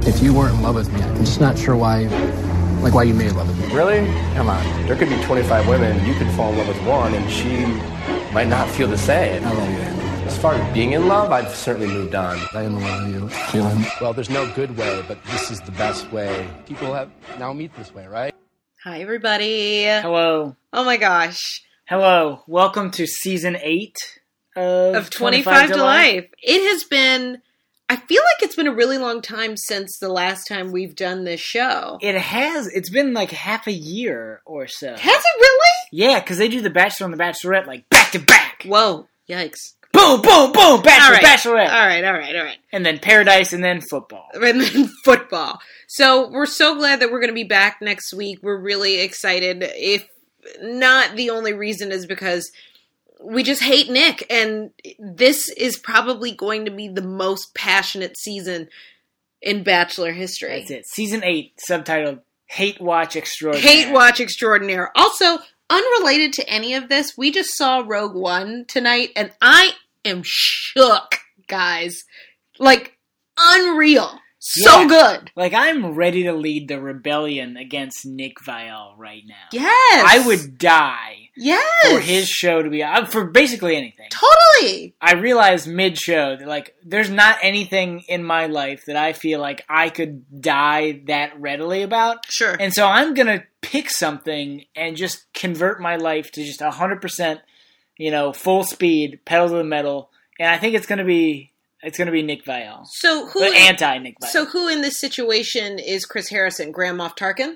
If you weren't in love with me, I'm just not sure why you made love with me. Really? Come on. There could be 25 women. You could fall in love with one, and she might not feel the same. I love you, Andy. As far as being in love, I've certainly moved on. I am in love with you. Feeling? Well, there's no good way, but this is the best way. People have now meet this way, right? Hi, everybody. Hello. Oh, my gosh. Hello. Welcome to Season 8 of 25 to Life. It has been... I feel like it's been a really long time since the last time we've done this show. It has. It's been like half a year or so. Has it really? Yeah, because they do The Bachelor and The Bachelorette like back to back. Whoa. Yikes. Boom, boom, boom. Bachelor, right. Bachelorette. All right. And then Paradise and then football. And then football. So we're so glad that we're going to be back next week. We're really excited. If not, the only reason is because we just hate Nick, and this is probably going to be the most passionate season in Bachelor history. That's it. Season 8, subtitled Hate Watch Extraordinaire. Hate Watch Extraordinaire. Also, unrelated to any of this, we just saw Rogue One tonight, and I am shook, guys. Like, unreal. So good. Like, I'm ready to lead the rebellion against Nick Viall right now. Yes. I would die yes. for his show to be for basically anything. Totally. I realized mid-show that, like, there's not anything in my life that I feel like I could die that readily about. Sure. And so I'm going to pick something and just convert my life to just 100%, full speed, pedal to the metal. And I think it's going to be Nick Viall. So who? But anti-Nick Viall. So who in this situation is Chris Harrison? Grand Moff Tarkin?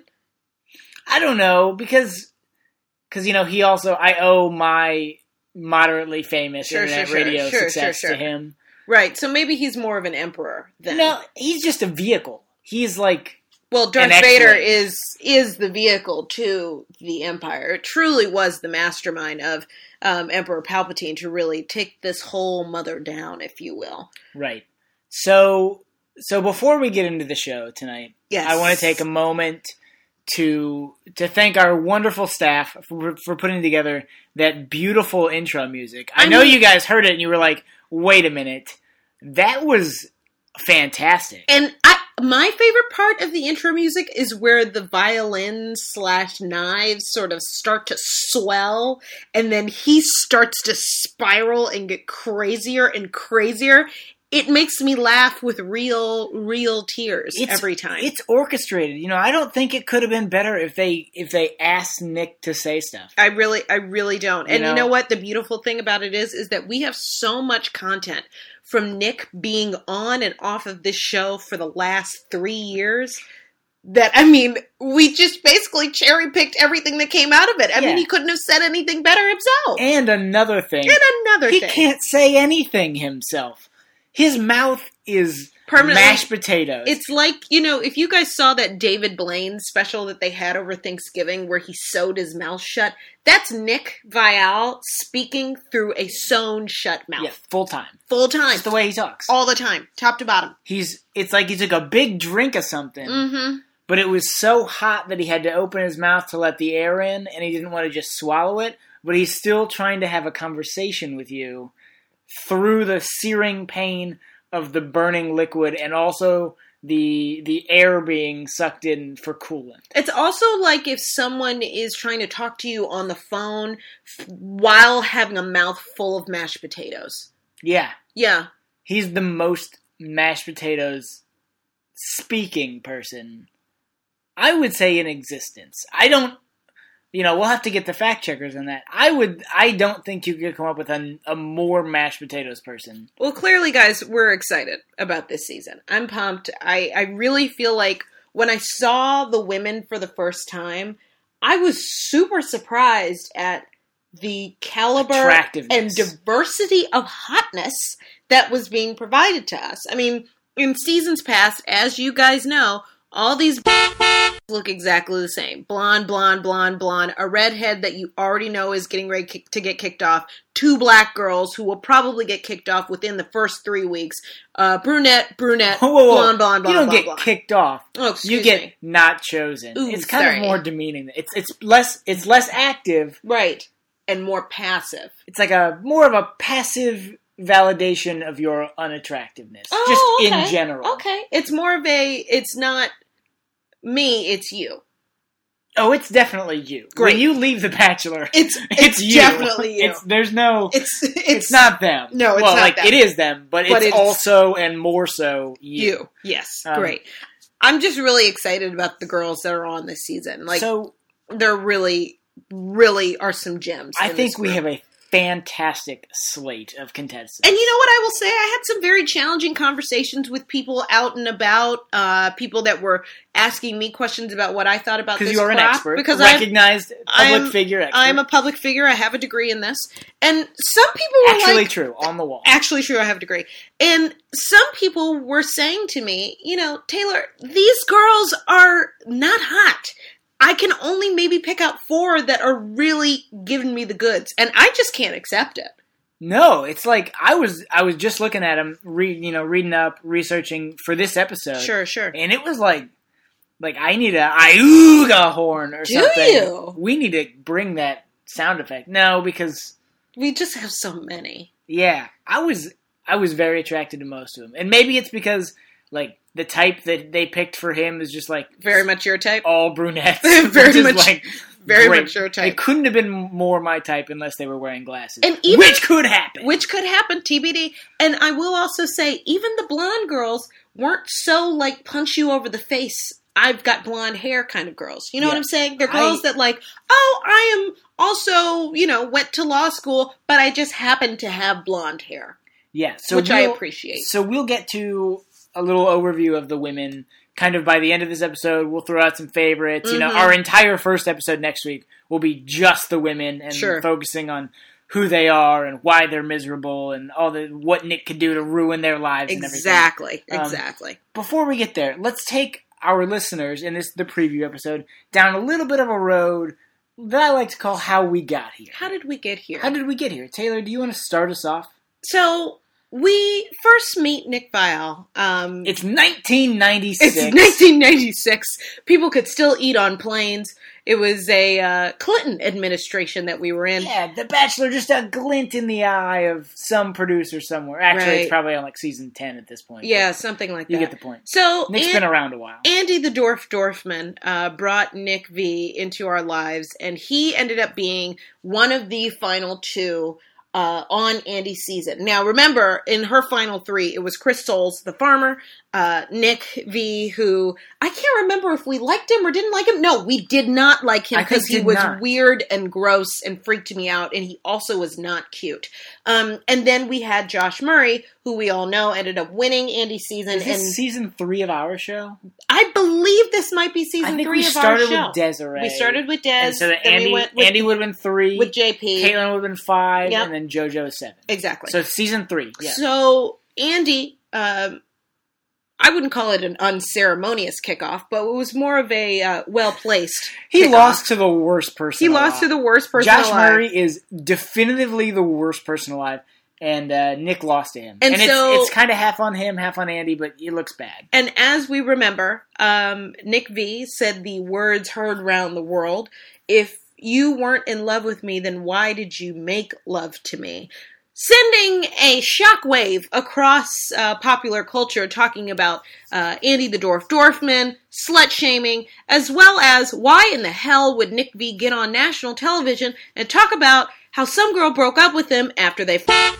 I don't know, because he also, I owe my moderately famous internet radio success to him. Right, so maybe he's more of an emperor then. No, he's just a vehicle. He's like... Well, Darth Vader is the vehicle to the Empire. It truly was the mastermind of Emperor Palpatine to really take this whole mother down, if you will. Right. So before we get into the show tonight, yes. I want to take a moment to thank our wonderful staff for putting together that beautiful intro music. I know you guys heard it and you were like, wait a minute. That was fantastic. And my favorite part of the intro music is where the violin/knives sort of start to swell, and then he starts to spiral and get crazier and crazier. It makes me laugh with real tears every time. It's orchestrated. I don't think it could have been better if they asked Nick to say stuff. I really don't. And you know what? The beautiful thing about it is that we have so much content from Nick being on and off of this show for the last 3 years that, we just basically cherry-picked everything that came out of it. I mean, he couldn't have said anything better himself. And another thing. He can't say anything himself. His mouth is mashed potatoes. It's like, if you guys saw that David Blaine special that they had over Thanksgiving where he sewed his mouth shut, that's Nick Viall speaking through a sewn shut mouth. Yeah, full time. Full time. That's the way he talks. All the time, top to bottom. It's like he took a big drink of something, mm-hmm. but it was so hot that he had to open his mouth to let the air in, and he didn't want to just swallow it, but he's still trying to have a conversation with you through the searing pain of the burning liquid and also the air being sucked in for coolant. It's also like if someone is trying to talk to you on the phone while having a mouth full of mashed potatoes. Yeah. Yeah. He's the most mashed potatoes speaking person, I would say, in existence. I don't... we'll have to get the fact checkers on that. I don't think you could come up with a more mashed potatoes person. Well, clearly, guys, we're excited about this season. I'm pumped. I really feel like when I saw the women for the first time, I was super surprised at the caliber and diversity of hotness that was being provided to us. In seasons past, as you guys know, all these look exactly the same. Blonde, blonde, blonde, blonde. A redhead that you already know is getting ready to get kicked off. 2 black girls who will probably get kicked off within the first 3 weeks. Brunette, blonde, blonde, blonde. You don't blonde, get blonde. kicked off. Oh, excuse you get me. not chosen. Ooh, it's kind sorry. of more demeaning. It's less active. Right. And more passive. It's like more of a passive validation of your unattractiveness. Oh, just okay. in general. Okay. It's more of a, it's not me, it's you. Oh, it's definitely you. Great. When you leave The Bachelor, It's you. definitely you. It's not them. No, it's well, not like them. it is them, but But it's it's also and more so you. Yes. Um, Great. I'm just really excited about the girls that are on this season. Like, So they're really, really are some gems. I in think this we group. have a fantastic slate of contestants. And you know what I will say? I had some very challenging conversations with people out and about, people that were asking me questions about what I thought about this Because you are an crop. expert, Because recognized public I'm- figure expert. I'm a public figure. I have a degree in this. And some people were Actually like... true, on the wall. Actually true, I have a degree. And some people were saying to me, Taylor, these girls are not hot. I can only maybe pick out 4 that are really giving me the goods. And I just can't accept it. No, it's like I was just looking at him, reading up, researching for this episode. Sure. And it was like I need a Iuga horn or Do something. you? We need to bring that sound effect. No, because We just have so many. yeah, I was very attracted to most of them, and maybe it's because like the type that they picked for him is just like Very much your type. all brunettes. Very which is, much- like, Very great. much your It type. couldn't have been more my type unless they were wearing glasses, And even- which could happen. Which could happen, TBD. And I will also say, even the blonde girls weren't so, like, punch you over the face, I've got blonde hair kind of girls. You know what Yeah. I'm saying? They're girls that, like, oh, I am also, went to law school, but I just happen to have blonde hair. Yeah, so Which I we'll- appreciate. So we'll get to a little overview of the women kind of by the end of this episode. We'll throw out some favorites. Mhm. Our entire first episode next week will be just the women and Sure. focusing on who they are and why they're miserable and all the what Nick could do to ruin their lives and everything. Exactly. Before we get there, let's take our listeners in the preview episode down a little bit of a road that I like to call How We Got Here. How did we get here? How did we get here? Taylor, do you want to start us off? So, we first meet Nick Viall. It's 1996. It's 1996. People could still eat on planes. It was a Clinton administration that we were in. Yeah, The Bachelor, just a glint in the eye of some producer somewhere. Actually, Right. it's probably on like season 10 at this point. Yeah, something like You that. get the point. So Nick's been around a while. Andy the Dorfman brought Nick V into our lives, and he ended up being one of the final 2 on Andy's season. Now, remember, in her final 3, it was Chris Soules, the farmer, Nick V, who I can't remember if we liked him or didn't like him. No, we did not like him I think because he did was not. weird and gross and freaked me out, and he also was not cute. And then we had Josh Murray, who we all know ended up winning Andy's season. Is this And season 3 of our show? I believe this might be season I think 3 we of started our show. with Desiree. We started with Des. And so then Andy, we went with, Andy would have been 3. with JP. Caitlin would have been 5. Yep. And then JoJo is 7. Exactly. So it's season 3. Yeah. So Andy, I wouldn't call it an unceremonious kickoff, but it was more of a well-placed He kickoff. lost to the worst person He alive. lost to the worst person Josh alive. Murray is definitively the worst person alive. And Nick lost to him. And so- it's kind of half on him, half on Andy, but it looks bad. And as we remember, Nick V said the words heard round the world, if you weren't in love with me, then why did you make love to me? Sending a shockwave across popular culture talking about Andy the Dorfman, slut-shaming, as well as why in the hell would Nick V get on national television and talk about how some girl broke up with him after they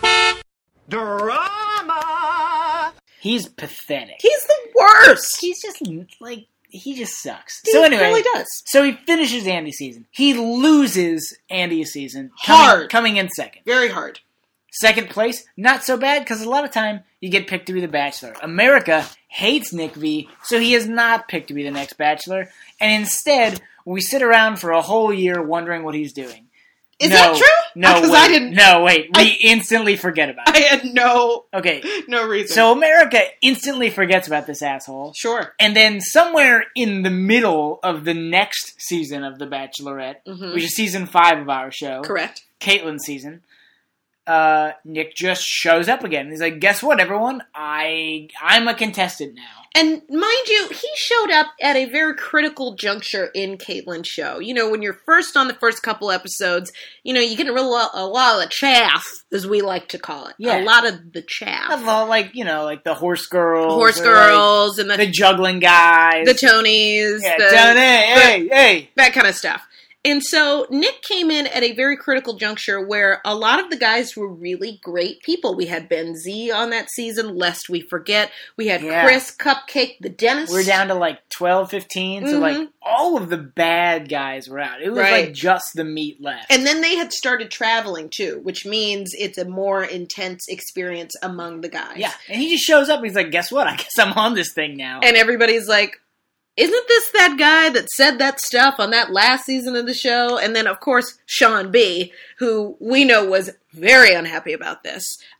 Drama! He's pathetic. He's the worst! He's just like he just sucks. He So anyway, really does. so he finishes Andy's season. He loses Andy's season, Hard. coming in second. Very hard. Second place, not so bad because a lot of time you get picked to be the Bachelor. America hates Nick V, so he is not picked to be the next Bachelor, and instead we sit around for a whole year wondering what he's doing. Is that true? No, Because wait. I didn't. No, wait. We instantly forget about I it. had no Okay, reason. so America instantly forgets about this asshole. Sure. And then somewhere in the middle of the next season of The Bachelorette, Mhm. which is season 5 of our show, Correct. Caitlin's season, Nick just shows up again. He's like, guess what, everyone? I'm a contestant now. And mind you, he showed up at a very critical juncture in Caitlyn's show. You know, when you're first on the first couple episodes, you know, you get a lot of the chaff, as we like to call it. Yeah. A lot of the chaff. Like, you know, like the horse girls. Horse girls and the juggling guys. The Tonys. Yeah, hey. That kind of stuff. And so Nick came in at a very critical juncture where a lot of the guys were really great people. We had Ben Z on that season, lest we forget. We had Chris Cupcake, the dentist. We're down to like 12, 15. So like all of the bad guys were out. It was like just the meat left. And then they had started traveling too, which means it's a more intense experience among the guys. Yeah. And he just shows up and he's like, guess what? I guess I'm on this thing now. And everybody's like, isn't this that guy that said that stuff on that last season of the show? And then, of course, Sean B., who we know was very unhappy about this,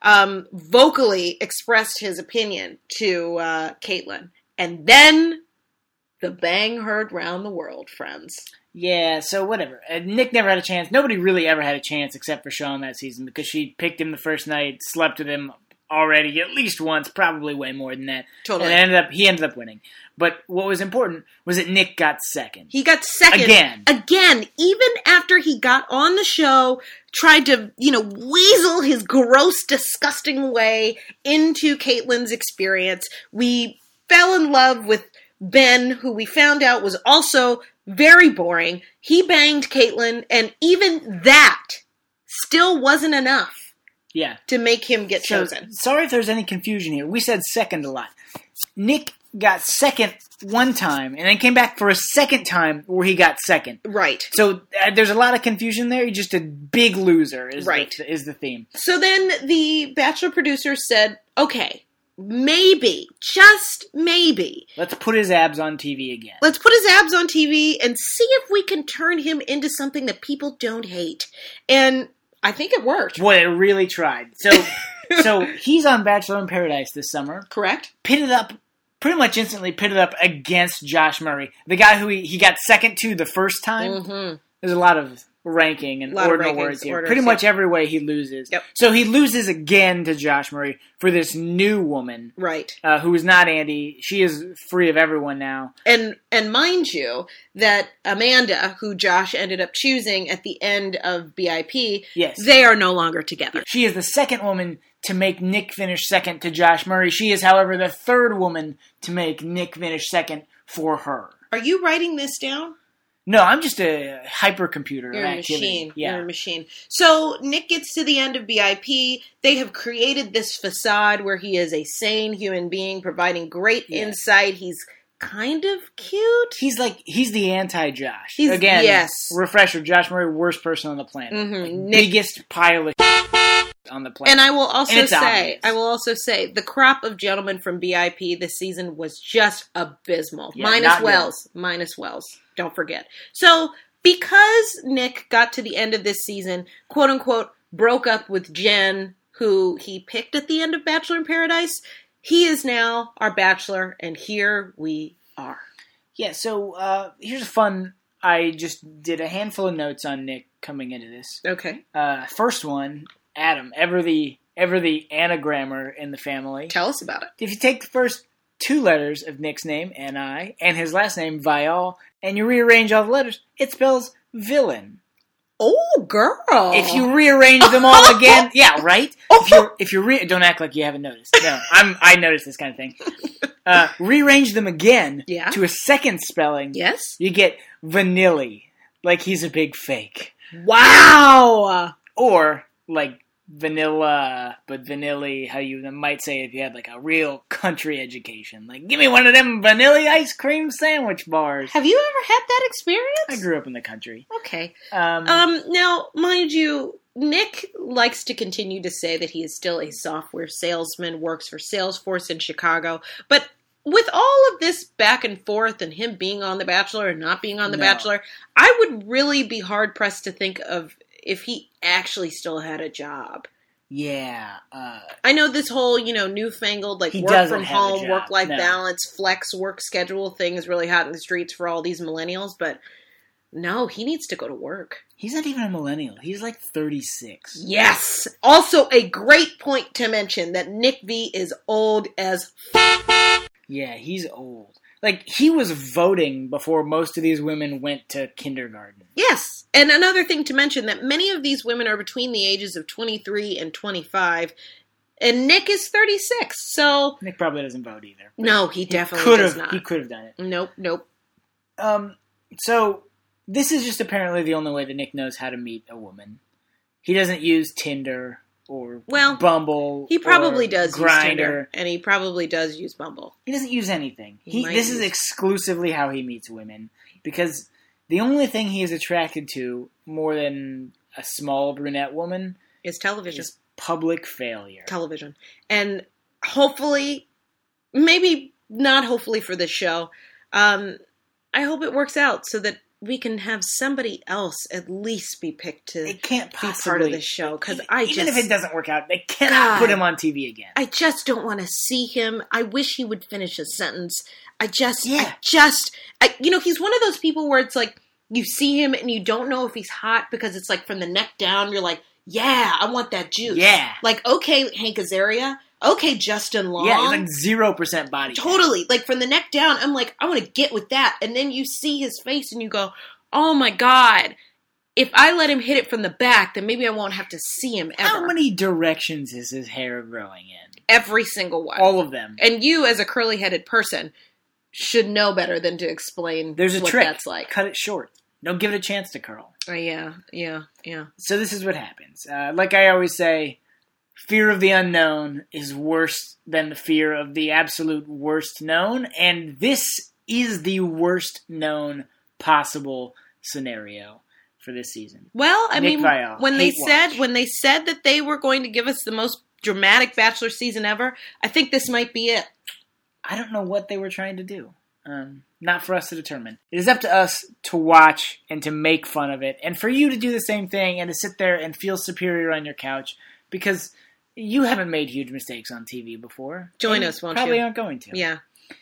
vocally expressed his opinion to Caitlyn. And then the bang heard round the world, friends. Yeah, so whatever. Nick never had a chance. Nobody really ever had a chance except for Sean that season because she picked him the first night, slept with him already at least once, probably way more than that. Totally. And he ended up winning. But what was important was that Nick got second. He got second. Again, even after he got on the show, tried to, weasel his gross, disgusting way into Caitlyn's experience. We fell in love with Ben, who we found out was also very boring. He banged Caitlyn, and even that still wasn't enough. Yeah. To make him get chosen. Sorry if there's any confusion here. We said second a lot. Nick got second one time and then came back for a second time where he got second. Right. So there's a lot of confusion there. He's just a big loser is the theme. So then the Bachelor producers said, okay, maybe, just maybe. Let's put his abs on TV again. Let's put his abs on TV and see if we can turn him into something that people don't hate. And I think it worked. Boy, it really tried. So he's on Bachelor in Paradise this summer. Correct. Pretty much instantly pitted up against Josh Murray. The guy who he got second to the first time. Mm-hmm. There's a lot of ranking and ordinal words here. Pretty much every way he loses. Yep. So he loses again to Josh Murray for this new woman. Right. Who is not Andy. She is free of everyone now. And mind you, that Amanda, who Josh ended up choosing at the end of BIP, they are no longer together. She is the second woman to make Nick finish second to Josh Murray. She is, however, the third woman to make Nick finish second for her. Are you writing this down? No, I'm just a hypercomputer. You're a machine. Yeah. You're a machine. So Nick gets to the end of BIP. They have created this facade where he is a sane human being, providing great insight. He's kind of cute. He's the anti-Josh. Again, yes. Refresher, Josh Murray, worst person on the planet. Mm-hmm. Biggest pile of on the planet. And I will also say, the crop of gentlemen from BIP this season was just abysmal. Yeah, Minus Wells. Don't forget. So, because Nick got to the end of this season, quote unquote, broke up with Jen, who he picked at the end of Bachelor in Paradise, he is now our Bachelor, and here we are. Yeah, so here's fun. I just did a handful of notes on Nick coming into this. Okay. First one, Adam, ever the anagrammer in the family. Tell us about it. If you take the first two letters of Nick's name, N-I, and his last name, Vial, and you rearrange all the letters, it spells villain. Oh, girl. If you rearrange them all again, yeah, right? If you don't act like you haven't noticed. No, I noticed this kind of thing. Rearrange them again to a second spelling. Yes. You get Vanilli, like he's a big fake. Wow. Or like vanilla, but vanilli, how you might say if you had like a real country education. Like, give me one of them vanilla ice cream sandwich bars. Have you ever had that experience? I grew up in the country. Okay. Now, mind you, Nick likes to continue to say that he is still a software salesman, works for Salesforce in Chicago, but with all of this back and forth and him being on The Bachelor and not being on The Bachelor, I would really be hard-pressed to think of if he actually still had a job. Yeah. I know this whole, newfangled, like, work from home, work-life balance, flex work schedule thing is really hot in the streets for all these millennials, but No, he needs to go to work. He's not even a millennial. He's like 36. Yes! Also, a great point to mention that Nick V is old as Yeah, he's old. Like, he was voting before most of these women went to kindergarten. Yes! And another thing to mention, that many of these women are between the ages of 23 and 25, and Nick is 36, so... Nick probably doesn't vote either. No, he definitely does not. He could have done it. Nope. So, this is just apparently the only way that Nick knows how to meet a woman. He doesn't use Tinder or Bumble. He probably does Grindr. use Tinder, and he probably does use Bumble. He doesn't use anything. He This is exclusively how he meets women, because the only thing he is attracted to more than a small brunette woman Is television. is public failure. Television. And hopefully, maybe not hopefully for this show, I hope it works out so that we can have somebody else at least be picked to It can't be possibly part of this show. Because even if it doesn't work out, they cannot put him on TV again. I just don't want to see him. I wish he would finish his sentence. He's one of those people where it's like, you see him and you don't know if he's hot because it's like from the neck down, you're like, yeah, I want that juice. Yeah. Like, okay, Hank Azaria. Okay, Justin Long. Yeah, it's like 0% body fat. Totally. Like, from the neck down, I'm like, I want to get with that. And then you see his face and you go, oh my God. If I let him hit it from the back, then maybe I won't have to see him ever. How many directions is his hair growing in? Every single one. All of them. And you, as a curly-headed person, should know better than to explain There's a what trick. that's like. Cut it short. Don't give it a chance to curl. Yeah. So this is what happens. Like I always say, fear of the unknown is worse than the fear of the absolute worst known, and this is the worst known possible scenario for this season. Well, I Nick mean, Viall, when they hate said that they were going to give us the most dramatic Bachelor season ever, I think this might be it. I don't know what they were trying to do. Not for us to determine. It is up to us to watch and to make fun of it, and for you to do the same thing and to sit there and feel superior on your couch, because you haven't made huge mistakes on TV before. Join us, won't you? Probably aren't going to. Yeah.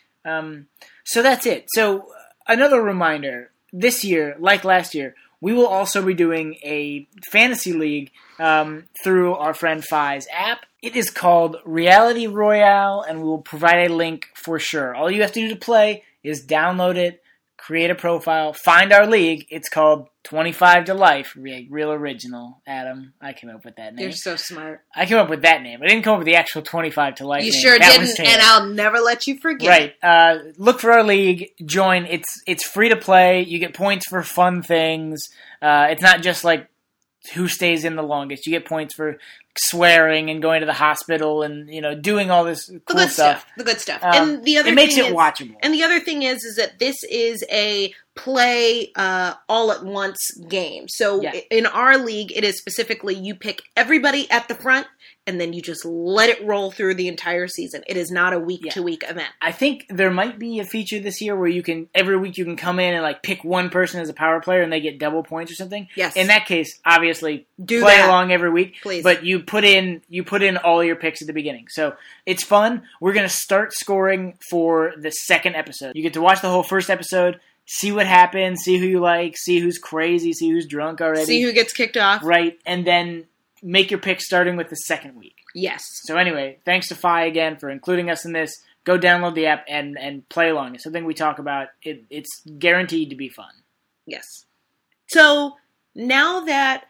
So that's it. So another reminder, this year, like last year, we will also be doing a fantasy league through our friend Fi's app. It is called Reality Royale, and we will provide a link for sure. All you have to do to play is download it, create a profile, find our league. It's called 25 to Life. Real original, Adam. I came up with that name. You're so smart. I came up with that name. I didn't come up with the actual 25 to Life You name. sure That didn't, was Taylor. and I'll never let you forget. Right. Look for our league. Join. It's free to play. You get points for fun things. It's not just like who stays in the longest. You get points for swearing and going to the hospital and, doing all this cool stuff. The good stuff. And the other it makes thing it is, watchable. And the other thing is that this is a play all at once game. So in our league, it is specifically you pick everybody at the front and then you just let it roll through the entire season. It is not a week-to-week event. I think there might be a feature this year where every week you can come in and like pick one person as a power player and they get double points or something. Yes. In that case, obviously, play along every week. Please. But you put in all your picks at the beginning. So it's fun. We're going to start scoring for the second episode. You get to watch the whole first episode, see what happens, see who you like, see who's crazy, see who's drunk already. See who gets kicked off. Right. And then make your pick starting with the second week. Yes. So anyway, thanks to Fi again for including us in this. Go download the app and play along. It's something we talk about. It's guaranteed to be fun. Yes. So now that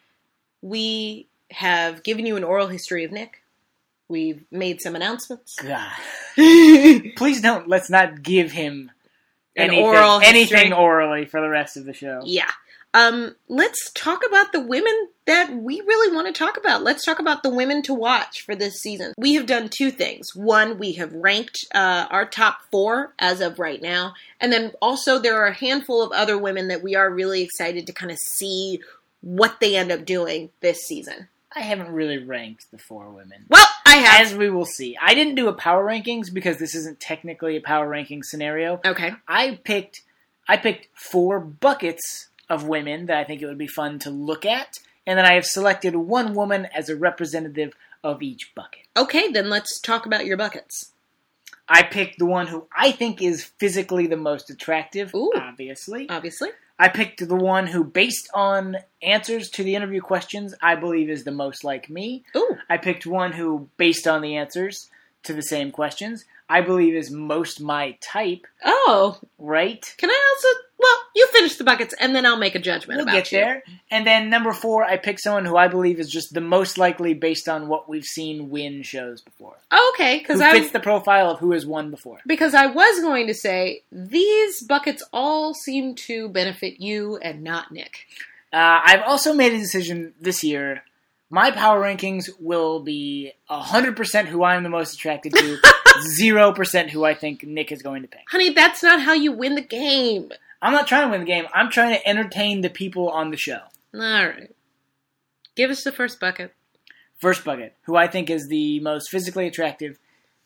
we have given you an oral history of Nick, we've made some announcements. God. Please don't. Let's not give him anything orally for the rest of the show. Yeah. Let's talk about the women that we really want to talk about. Let's talk about the women to watch for this season. We have done two things. One, we have ranked our top 4 as of right now. And then also there are a handful of other women that we are really excited to kind of see what they end up doing this season. I haven't really ranked the 4 women. Well, I have. As we will see. I didn't do a power rankings because this isn't technically a power ranking scenario. Okay. I picked 4 buckets of women that I think it would be fun to look at, and then I have selected one woman as a representative of each bucket. Okay, then let's talk about your buckets. I picked the one who I think is physically the most attractive, Ooh. obviously. I picked the one who, based on answers to the interview questions, I believe is the most like me. Ooh. I picked one who, based on the answers to the same questions, I believe is most my type. Oh. Right? Can I also... Well, you finish the buckets, and then I'll make a judgment We'll about get there. And then number 4, I picked someone who I believe is just the most likely based on what we've seen win shows before. Okay, Who fits the profile of who has won before. Because I was going to say, these buckets all seem to benefit you and not Nick. I've also made a decision this year. My power rankings will be 100% who I'm the most attracted to, 0% who I think Nick is going to pick. Honey, that's not how you win the game. I'm not trying to win the game. I'm trying to entertain the people on the show. All right. Give us the first bucket. First bucket, who I think is the most physically attractive.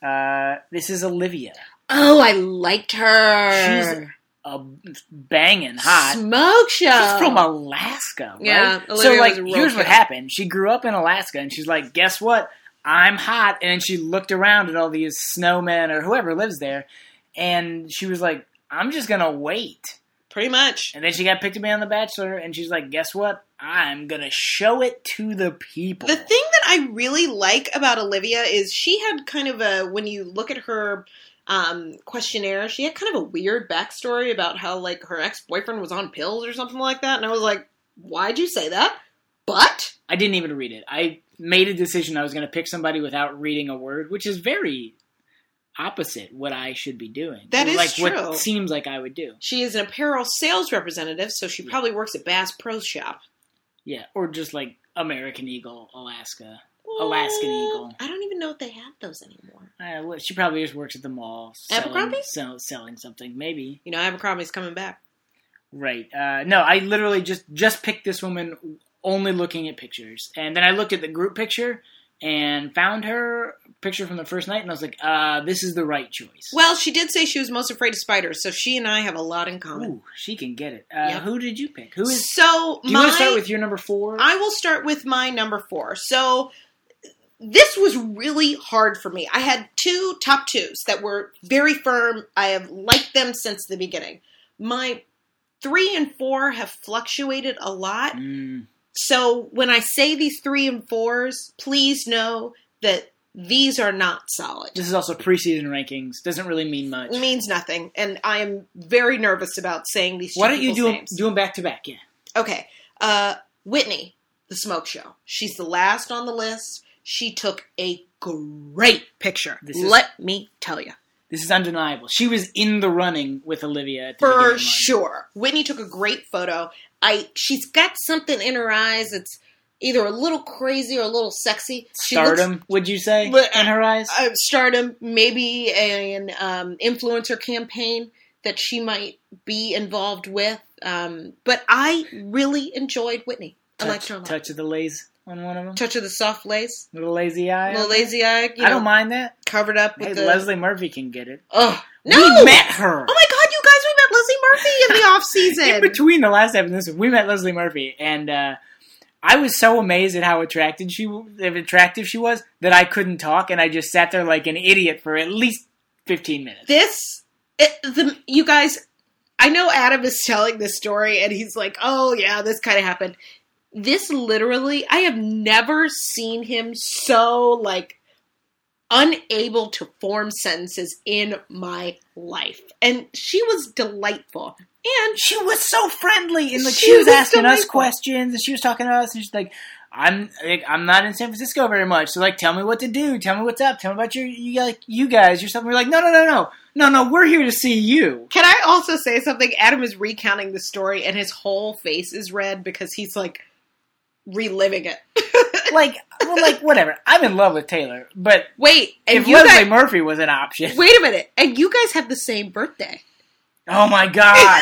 This is Olivia. Oh, I liked her. She's a banging hot. Smoke show. She's from Alaska, right? Yeah, so, Olivia like, was a real here's what kid. happened. She grew up in Alaska, and she's like, guess what? I'm hot. And then she looked around at all these snowmen or whoever lives there, and she was like, I'm just going to wait. Pretty much. And then she got picked to be on The Bachelor, and she's like, guess what? I'm going to show it to the people. The thing that I really like about Olivia is she had kind of a, when you look at her questionnaire, she had kind of a weird backstory about how, like, her ex-boyfriend was on pills or something like that. And I was like, why'd you say that? But I didn't even read it. I made a decision I was going to pick somebody without reading a word, which is very opposite what I should be doing. That is like true. What seems like I would do. she is an apparel sales representative, so she probably works at Bass Pro Shop. Yeah, or just like American Eagle, Alaska. Alaskan Eagle. I don't even know if they have those anymore. Well, she probably just works at the mall. Abercrombie? Selling something, maybe. You know, Abercrombie's coming back. Right. No, I literally just picked this woman only looking at pictures. And then I looked at the group picture and found her picture from the first night, and I was like, this is the right choice. Well, she did say she was most afraid of spiders, so she and I have a lot in common. Ooh, she can get it. Yep. Who did you pick? Who is? So Do you want to start with your number 4? I will start with my number 4. So this was really hard for me. I had 2 top 2s that were very firm. I have liked them since the beginning. My 3 and 4 have fluctuated a lot. So when I say these 3 and 4s, please know that these are not solid. This is also preseason rankings. Doesn't really mean much. It means nothing, and I am very nervous about saying these 2 Why don't you people's do them back to back? Yeah. Okay. Whitney, the smoke show. She's the last on the list. She took a great picture. Let me tell you. This is undeniable. She was in the running with Olivia at the beginning For of the month. sure. Whitney took a great photo. She's got something in her eyes that's either a little crazy or a little sexy. Stardom, would you say, in her eyes? Stardom, maybe an influencer campaign that she might be involved with. But I really enjoyed Whitney. I liked her a lot. Touch of the lace on one of them? Touch of the soft lace. Little lazy eye? Little lazy eye. I don't mind that. Covered up with the... Leslie Murphy can get it. Oh, no! We met her! Oh my god, you guys, we met Leslie Murphy in the off-season! In between the last episode and this, we met Leslie Murphy, and I was so amazed at how attractive she was that I couldn't talk, and I just sat there like an idiot for at least 15 minutes. You guys, I know Adam is telling this story, and he's like, oh yeah, this kind of happened. This literally, I have never seen him so, like, unable to form sentences in my life. And she was delightful. And she was so friendly, and like She she was was asking us delightful. questions, and she was talking to us, and she's like, I'm not in San Francisco very much, so like, tell me what to do, tell me what's up, tell me about you guys, your stuff. And we're like, no, we're here to see you. can I also say something? Adam is recounting the story, and his whole face is red because he's, like, reliving it. Like, whatever. I'm in love with Taylor, but Wait, and if you Leslie guys... Murphy was an option, Wait a minute. And you guys have the same birthday. oh my god,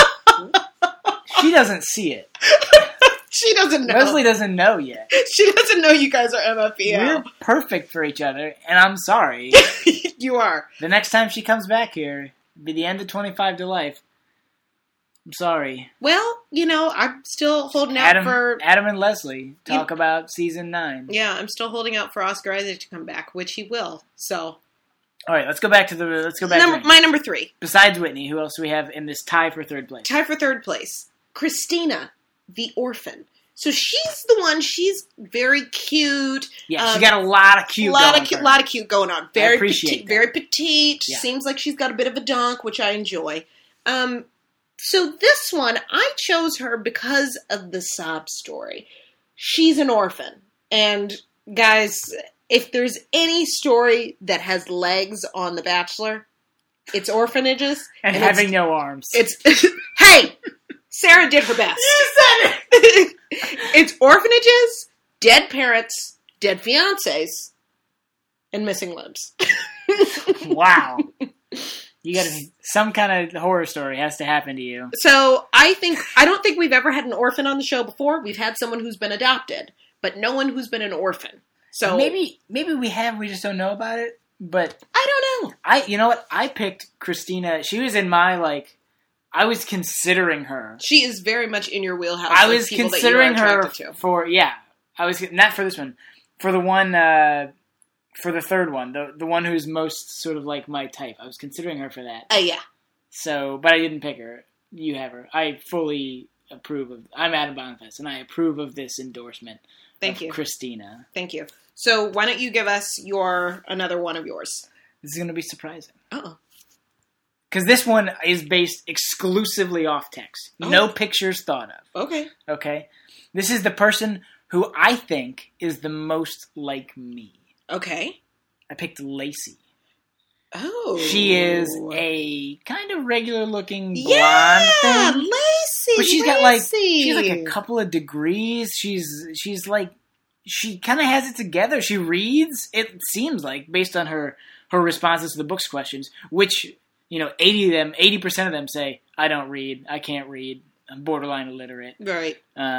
she doesn't see it. She doesn't know. Leslie doesn't know yet. She doesn't know you guys are MFPL. We're perfect for each other, and I'm sorry. You are. The next time she comes back here, it'll be the end of 25 to Life. I'm sorry. Well, I'm still holding out for... Adam and Leslie talk about season 9. Yeah, I'm still holding out for Oscar Isaac to come back, which he will. So... All right, let's go back to my number 3. Besides Whitney, who else do we have in this tie for third place? Tie for third place. Christina, the orphan. So she's the one. She's very cute. Yeah, she's got a lot of cute. Lot of cute going on. Very petite. That. Very petite. Yeah. Seems like she's got a bit of a dunk, which I enjoy. So this one, I chose her because of the sob story. She's an orphan, and guys, if there's any story that has legs on The Bachelor, it's orphanages and having no arms. It's hey, Sarah did her best. You said it. It's orphanages, dead parents, dead fiancés, and missing limbs. Wow. You got some kind of horror story has to happen to you. So I don't think we've ever had an orphan on the show before. We've had someone who's been adopted, but no one who's been an orphan. So maybe we have, we just don't know about it. But I don't know. You know what? I picked Christina. She was in my I was considering her. She is very much in your wheelhouse. I was considering her for I was not for this one, for the one for the third one, the one who's most sort of like my type. I was considering her for that. Yeah. So, but I didn't pick her. You have her. I fully approve of. I'm Adam Bonifaz, and I approve of this endorsement. Thank you, Christina. Thank you. So, why don't you give us another one of yours? This is going to be surprising. Uh-oh. Because this one is based exclusively off text. Oh. No pictures thought of. Okay? This is the person who I think is the most like me. Okay. I picked Lacey. Oh. She is a kind of regular-looking blonde thing. Lacey! But she's got a couple of degrees. She's like, she kind of has it together. She reads, it seems like, based on her responses to the book's questions, which... 80% of them say, I don't read, I can't read, I'm borderline illiterate. Right.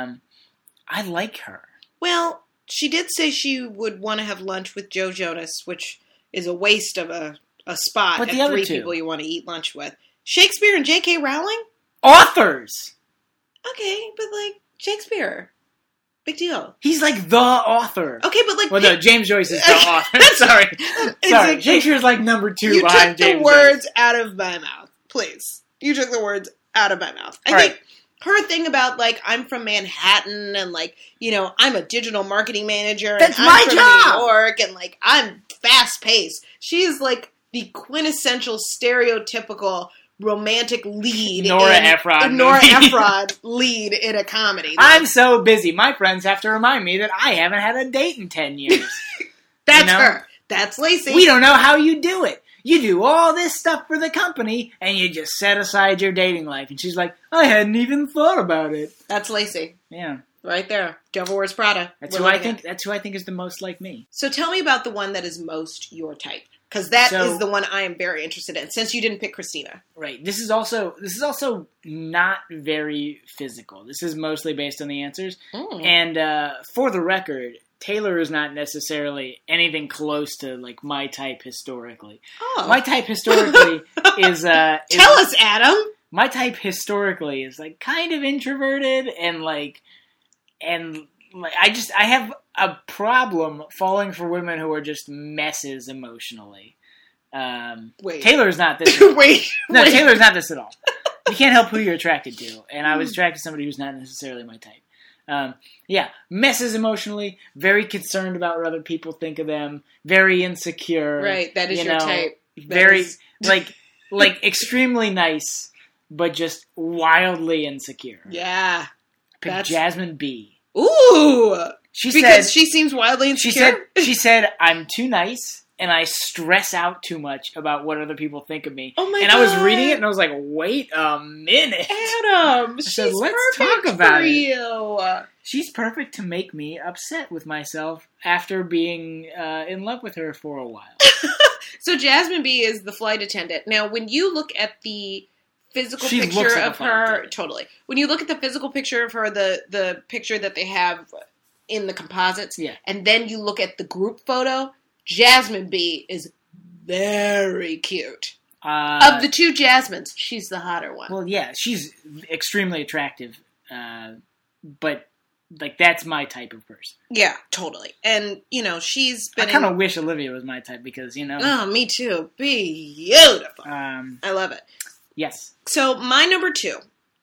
I like her. Well, she did say she would want to have lunch with Joe Jonas, which is a waste of a spot but at the other 3 two people you want to eat lunch with. Shakespeare and J.K. Rowling? Authors! Okay, but Shakespeare. Big deal. He's like the author. Okay, but Well, no, James Joyce is the author. Sorry. Shakespeare's like number 2 behind James Joyce. You took the words out of my mouth. Please. You took the words out of my mouth. I think her thing about, I'm from Manhattan and, I'm a digital marketing manager. That's and my I'm from job! New York and, I'm fast-paced. She's, the quintessential stereotypical romantic lead. Nora Ephron lead in a comedy. I'm so busy. My friends have to remind me that I haven't had a date in 10 years. That's her. That's Lacey. We don't know how you do it. You do all this stuff for the company, and you just set aside your dating life. And she's like, I hadn't even thought about it. That's Lacey. Yeah. Right there. Devil Wears Prada. That's who I think is the most like me. So tell me about the one that is most your type. Because that is the one I am very interested in, since you didn't pick Christina. Right. This is also not very physical. This is mostly based on the answers. Mm. And for the record, Taylor is not necessarily anything close to my type historically. Oh. My type historically is tell us, Adam. My type historically is kind of introverted and I have a problem falling for women who are just messes emotionally. Wait. Taylor's not this. Taylor's not this at all. You can't help who you're attracted to, and I was attracted to somebody who's not necessarily my type. Messes emotionally, very concerned about what other people think of them, very insecure. Right, that is your type. Very extremely nice, but just wildly insecure. Yeah. Pick Jasmine B. Ooh! Because she seems wildly insecure? She said, I'm too nice, and I stress out too much about what other people think of me. Oh my God. And I was reading it, and I was like, wait a minute. Adam, she's let's perfect talk about for it. you. She's perfect to make me upset with myself after being in love with her for a while. So Jasmine B is the flight attendant. Now, when you look at the physical she picture of her, totally. When you look at the physical picture of her, the picture that they have in the composites, and then you look at the group photo, Jasmine B is very cute. Of the two Jasmines, she's the hotter one. Well, yeah, she's extremely attractive, but that's my type of person. Yeah, totally. And she's been. I kind of wish Olivia was my type because Oh, me too. Beautiful. I love it. Yes. So my number 2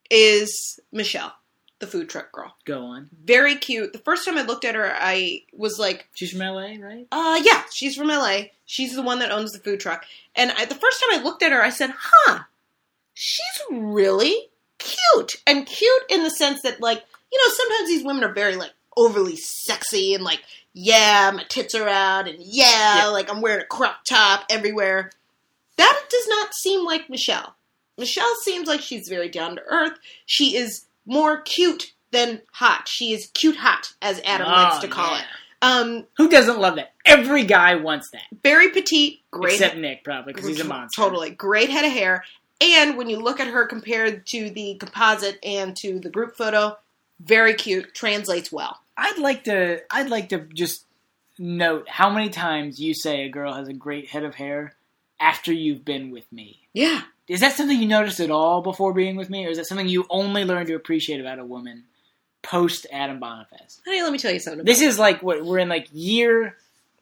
is Michelle, the food truck girl. Go on. Very cute. The first time I looked at her, I was like... She's from LA, right? Yeah, she's from LA. She's the one that owns the food truck. And the first time I looked at her, I said, she's really cute. And cute in the sense that, like, sometimes these women are very, like, overly sexy and, like, yeah, my tits are out, and like, I'm wearing a crop top everywhere. That does not seem like Michelle. Michelle seems like she's very down to earth. She is more cute than hot. She is cute hot, as Adam likes to call it. Who doesn't love that? Every guy wants that. Very petite, great. Except Nick, probably, because he's a monster. Totally. Great head of hair. And when you look at her compared to the composite and to the group photo, very cute. Translates well. I'd like to just note how many times you say a girl has a great head of hair after you've been with me. Yeah. Is that something you noticed at all before being with me, or is that something you only learned to appreciate about a woman post Adam Bonifest? Honey, let me tell you something. This is like what we're in, like year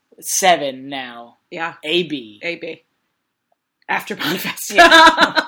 7 now. Yeah. AB. After Bonifest. Yeah.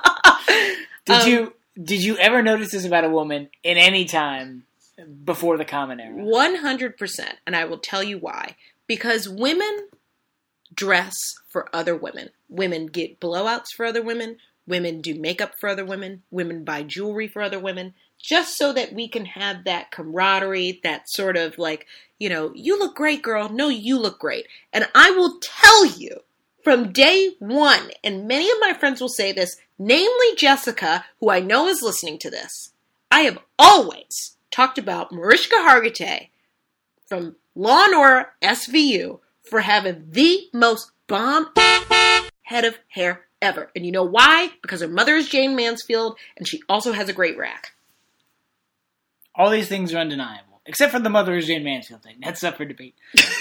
Did you ever notice this about a woman in any time before the Common Era? 100%, and I will tell you why. Because women dress for other women. Women get blowouts for other women. Women do makeup for other women. Women buy jewelry for other women. Just so that we can have that camaraderie, that sort of like, you look great, girl. No, you look great. And I will tell you, from day one, and many of my friends will say this, namely Jessica, who I know is listening to this, I have always talked about Mariska Hargitay from Law & Order SVU for having the most bomb head of hair ever. And you know why? Because her mother is Jane Mansfield, and she also has a great rack. All these things are undeniable, except for the mother is Jane Mansfield thing. That's up for debate.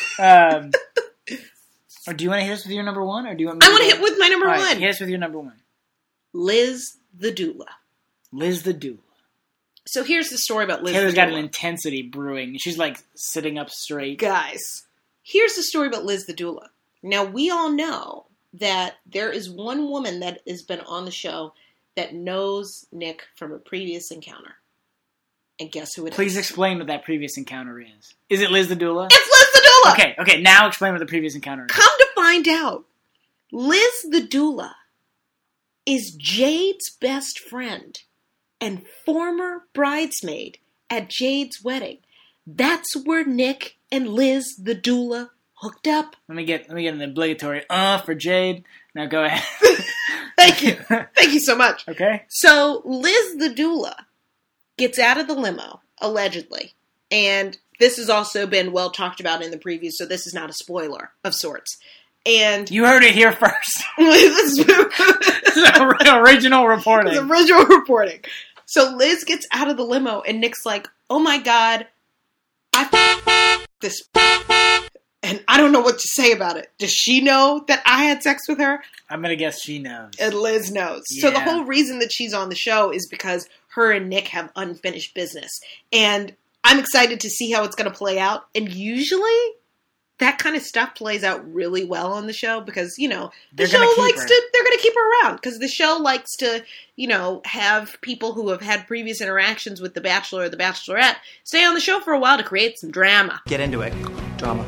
Or do you want to hit us with your number one? Or do you want me I want to hit with my number one. Hit us with your number one. Liz the doula. Liz the doula. So here's the story about Liz Taylor's the doula. got an intensity brewing. She's like sitting up straight. Guys, here's the story about Liz the doula. Now, we all know that there is one woman that has been on the show that knows Nick from a previous encounter. And guess who it is? Please explain what that previous encounter is. Is it Liz the doula? It's Liz the doula! Okay, now explain what the previous encounter is. Come to find out, Liz the doula is Jade's best friend and former bridesmaid at Jade's wedding. That's where Nick and Liz the doula hooked up. Let me get an obligatory for Jade. Now go ahead. Thank you. Thank you so much. Okay. So Liz the doula gets out of the limo, allegedly. And this has also been well talked about in the preview, so this is not a spoiler of sorts. And you heard it here first. This is original reporting. It's original reporting. So Liz gets out of the limo, and Nick's like, oh my God, I this, and I don't know what to say about it. Does she know that I had sex with her? I'm going to guess she knows. And Liz knows. Yeah. So the whole reason that she's on the show is because her and Nick have unfinished business. And I'm excited to see how it's going to play out. And usually that kind of stuff plays out really well on the show because, they're going to keep her around because the show likes to, have people who have had previous interactions with The Bachelor or The Bachelorette stay on the show for a while to create some drama. Get into it. Drama.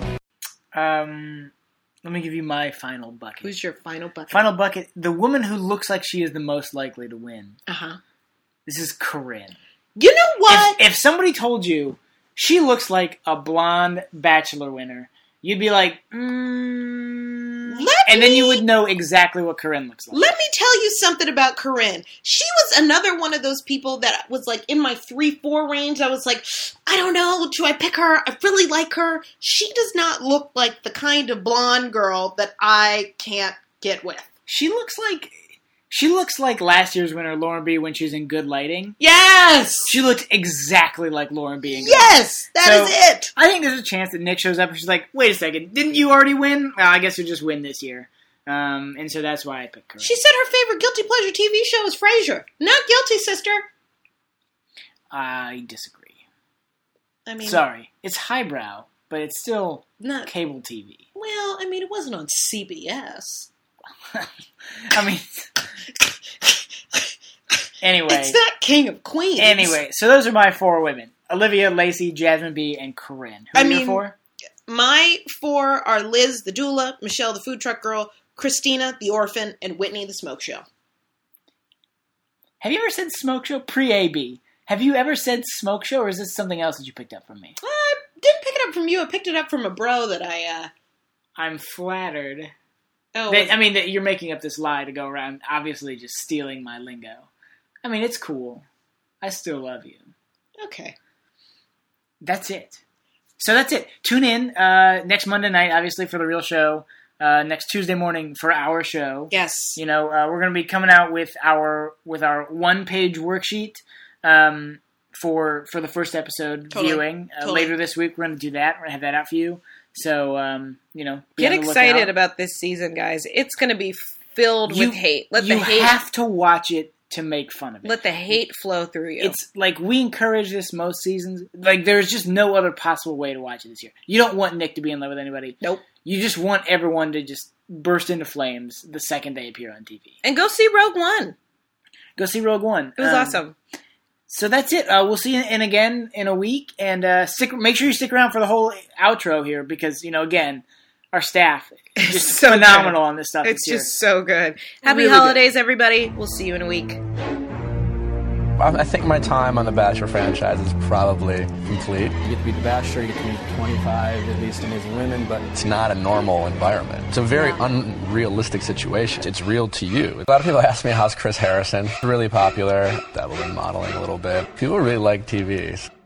Let me give you my final bucket. Who's your final bucket? Final bucket. The woman who looks like she is the most likely to win. Uh-huh. This is Corinne. You know what? If somebody told you she looks like a blonde Bachelor winner, you'd be like, and then you would know exactly what Corinne looks like. Let me tell you something about Corinne. She was another one of those people that was like in my 3-4 range. I was like, I don't know, do I pick her? I really like her. She does not look like the kind of blonde girl that I can't get with. She looks like last year's winner, Lauren B, when she was in Good Lighting. Yes! She looked exactly like Lauren B in Good Yes! Lighting. That is it! I think there's a chance that Nick shows up and she's like, wait a second, didn't you already win? Well, I guess you'll just win this year. And so that's why I picked her. She said her favorite guilty pleasure TV show is Frasier. Not guilty, sister. I disagree. I mean... Sorry. It's highbrow, but it's still not cable TV. Well, I mean, it wasn't on CBS. I mean... Anyway. It's not King of Queens. Anyway, so those are my 4 women. Olivia, Lacey, Jasmine B, and Corinne. Who are your 4? My 4 are Liz, the doula, Michelle, the food truck girl, Christina, the orphan, and Whitney, the smoke show. Have you ever said smoke show? Pre-AB. Have you ever said smoke show, or is this something else that you picked up from me? I didn't pick it up from you. I picked it up from a bro that I'm flattered. Oh, that you're making up this lie to go around, obviously just stealing my lingo. I mean, it's cool. I still love you. Okay. That's it. So that's it. Tune in next Monday night, obviously, for the real show. Next Tuesday morning for our show. Yes. We're going to be coming out with our 1-page worksheet for the first episode viewing. Later this week, we're going to do that. We're going to have that out for you. So, get excited about this season, guys. It's going to be filled with hate. You have to watch it to make fun of it. Let the hate flow through you. It's like we encourage this most seasons. Like there's just no other possible way to watch it this year. You don't want Nick to be in love with anybody. Nope. You just want everyone to just burst into flames the second they appear on TV. And go see Rogue One. Go see Rogue One. It was awesome. So that's it. We'll see you again in a week. And make sure you stick around for the whole outro here because, again, our staff is just so phenomenal on this stuff. It's just so good. Happy really holidays, everybody. We'll see you in a week. I think my time on the Bachelor franchise is probably complete. You get to be the Bachelor, you get to meet 25 at least amazing women, but It's not a normal environment. It's a very unrealistic situation. It's real to you. A lot of people ask me, how's Chris Harrison? Really popular. Dabbled in modeling a little bit. People really like TVs.